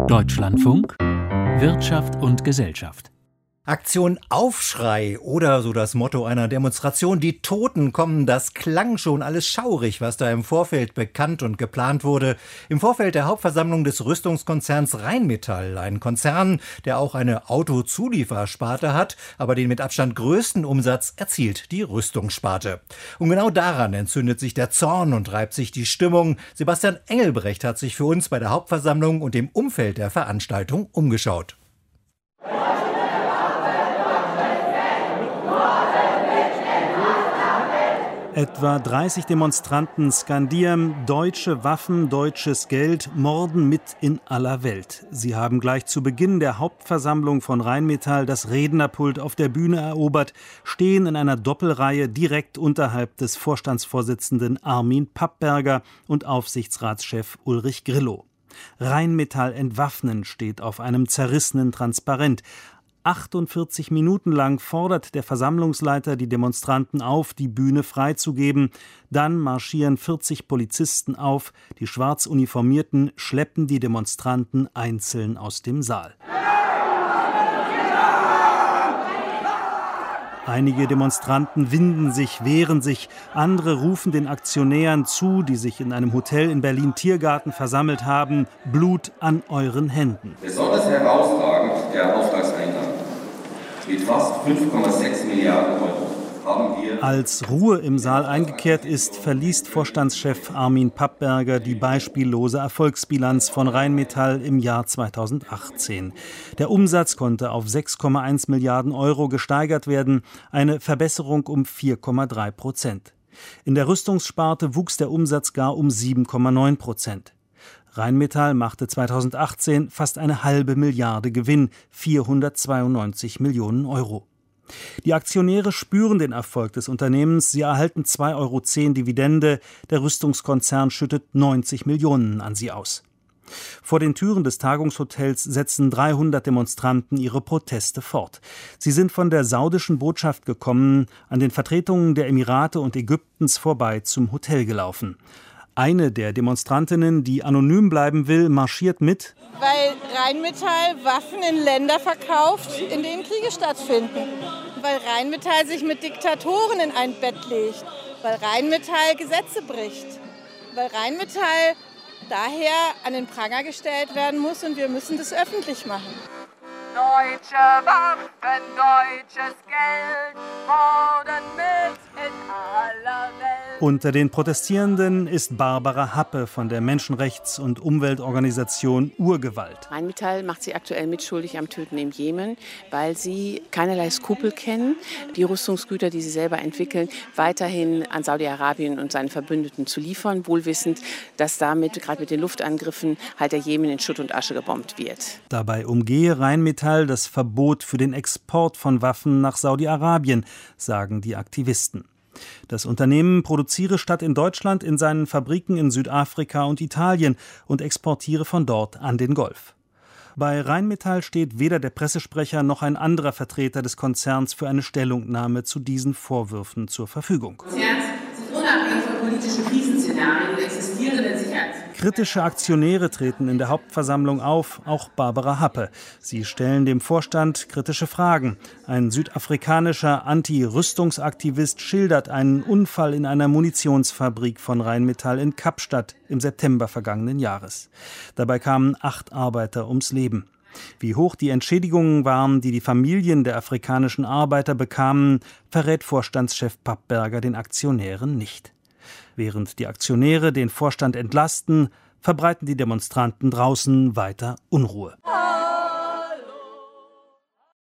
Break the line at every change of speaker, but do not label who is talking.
Deutschlandfunk Wirtschaft und Gesellschaft.
Aktion Aufschrei oder so das Motto einer Demonstration, die Toten kommen, das klang schon alles schaurig, was da im Vorfeld bekannt und geplant wurde. Im Vorfeld der Hauptversammlung des Rüstungskonzerns Rheinmetall, ein Konzern, der auch eine Autozuliefersparte hat, aber den mit Abstand größten Umsatz erzielt die Rüstungssparte. Und genau daran entzündet sich der Zorn und reibt sich die Stimmung. Sebastian Engelbrecht hat sich für uns bei der Hauptversammlung und dem Umfeld der Veranstaltung umgeschaut.
Etwa 30 Demonstranten skandieren: deutsche Waffen, deutsches Geld, morden mit in aller Welt. Sie haben gleich zu Beginn der Hauptversammlung von Rheinmetall das Rednerpult auf der Bühne erobert, stehen in einer Doppelreihe direkt unterhalb des Vorstandsvorsitzenden Armin Pappberger und Aufsichtsratschef Ulrich Grillo. Rheinmetall entwaffnen steht auf einem zerrissenen Transparent. 48 Minuten lang fordert der Versammlungsleiter die Demonstranten auf, die Bühne freizugeben. Dann marschieren 40 Polizisten auf. Die schwarz Uniformierten schleppen die Demonstranten einzeln aus dem Saal. Einige Demonstranten winden sich, wehren sich. Andere rufen den Aktionären zu, die sich in einem Hotel in Berlin-Tiergarten versammelt haben: Blut an euren Händen.
Besonders herausragend der Auftragseingang. Mit fast 5,6 Milliarden Euro haben wir...
Als Ruhe im Saal eingekehrt ist, verliest Vorstandschef Armin Pappberger die beispiellose Erfolgsbilanz von Rheinmetall im Jahr 2018. Der Umsatz konnte auf 6,1 Milliarden Euro gesteigert werden, eine Verbesserung um 4,3%. In der Rüstungssparte wuchs der Umsatz gar um 7,9%. Rheinmetall machte 2018 fast eine halbe Milliarde Gewinn, 492 Millionen Euro. Die Aktionäre spüren den Erfolg des Unternehmens. Sie erhalten 2,10 Euro Dividende. Der Rüstungskonzern schüttet 90 Millionen an sie aus. Vor den Türen des Tagungshotels setzen 300 Demonstranten ihre Proteste fort. Sie sind von der saudischen Botschaft gekommen, an den Vertretungen der Emirate und Ägyptens vorbei zum Hotel gelaufen. Eine der Demonstrantinnen, die anonym bleiben will, marschiert mit:
Weil Rheinmetall Waffen in Länder verkauft, in denen Kriege stattfinden. Weil Rheinmetall sich mit Diktatoren in ein Bett legt. Weil Rheinmetall Gesetze bricht. Weil Rheinmetall daher an den Pranger gestellt werden muss und wir müssen das öffentlich machen.
Deutsche Waffen, deutsches Geld, morden mit in aller Welt.
Unter den Protestierenden ist Barbara Happe von der Menschenrechts- und Umweltorganisation Urgewalt.
Rheinmetall macht sich aktuell mitschuldig am Töten im Jemen, weil sie keinerlei Skrupel kennen, die Rüstungsgüter, die sie selber entwickeln, weiterhin an Saudi-Arabien und seine Verbündeten zu liefern, wohlwissend, dass damit, gerade mit den Luftangriffen, halt der Jemen in Schutt und Asche gebombt wird.
Dabei umgehe Rheinmetall das Verbot für den Export von Waffen nach Saudi-Arabien, sagen die Aktivisten. Das Unternehmen produziere statt in Deutschland in seinen Fabriken in Südafrika und Italien und exportiere von dort an den Golf. Bei Rheinmetall steht weder der Pressesprecher noch ein anderer Vertreter des Konzerns für eine Stellungnahme zu diesen Vorwürfen zur Verfügung.
Konzerns sind unabhängig von politischen Krisenszenarien und existierenden Sicherheits.
Kritische Aktionäre treten in der Hauptversammlung auf, auch Barbara Happe. Sie stellen dem Vorstand kritische Fragen. Ein südafrikanischer Anti-Rüstungsaktivist schildert einen Unfall in einer Munitionsfabrik von Rheinmetall in Kapstadt im September vergangenen Jahres. Dabei kamen 8 Arbeiter ums Leben. Wie hoch die Entschädigungen waren, die die Familien der afrikanischen Arbeiter bekamen, verrät Vorstandschef Pappberger den Aktionären nicht. Während die Aktionäre den Vorstand entlasten, verbreiten die Demonstranten draußen weiter Unruhe.